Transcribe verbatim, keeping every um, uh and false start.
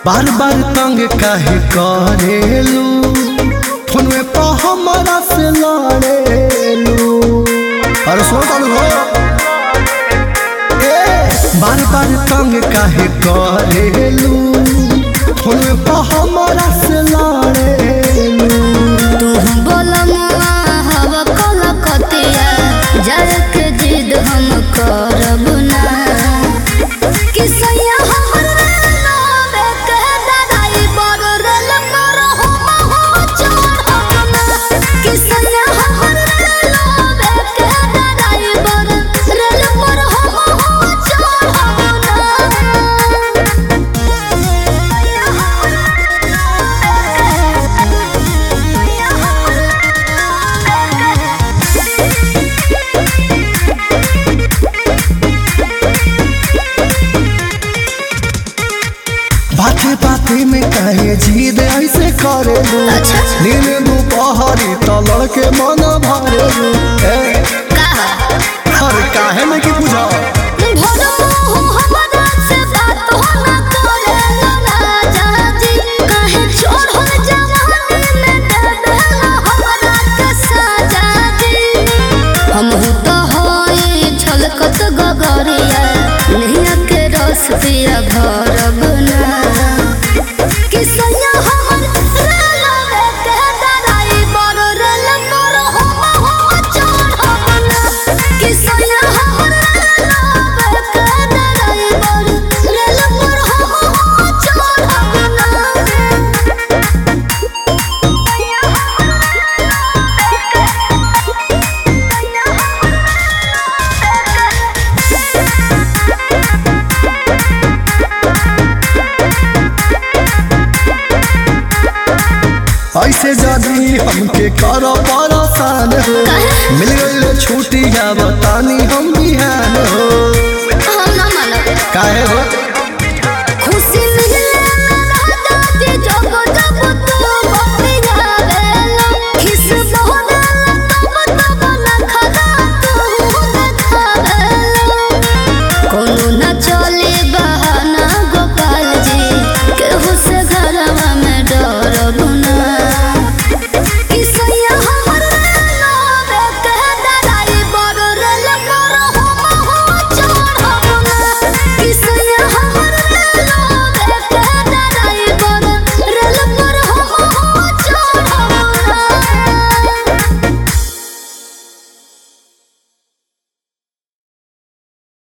बार बार तंग काहे करेलू, फोन में पा हमारा से लड़ेलू। अरे सुनो चालू हो, बार बार तंग काहे करेलू, फोन में पा हमारा से लड़ेलू। तू बोलमुआ हवा कलकतिया, जाए के जिद हम करब ना। किसैया हमर नामे के दादाई बड़ रेल पर हम हो चढ़ब ना। किसैया हमर नामे के दादाई बड़ रेल पर हम हो चढ़ब ना। बाते बाते में कहे जिद ऐसे करेलू, अच्छा। नींद दोपहरी तो लड़के मन भरेलू। हर काहे में की पूछा पिया भरब ना। किसैया हमर रेलवे के दादाई बड़ रेल पर हम हो चढ़ब ना। किसैया हमर रेलवे के दादाई बड़ रेल पर हम हो चढ़ब ना। ऐसे जदी हमके कर परेशान हो, मिल गई छुट्टी बतानी हम बिहान हो। हम ना मानब। काहे हो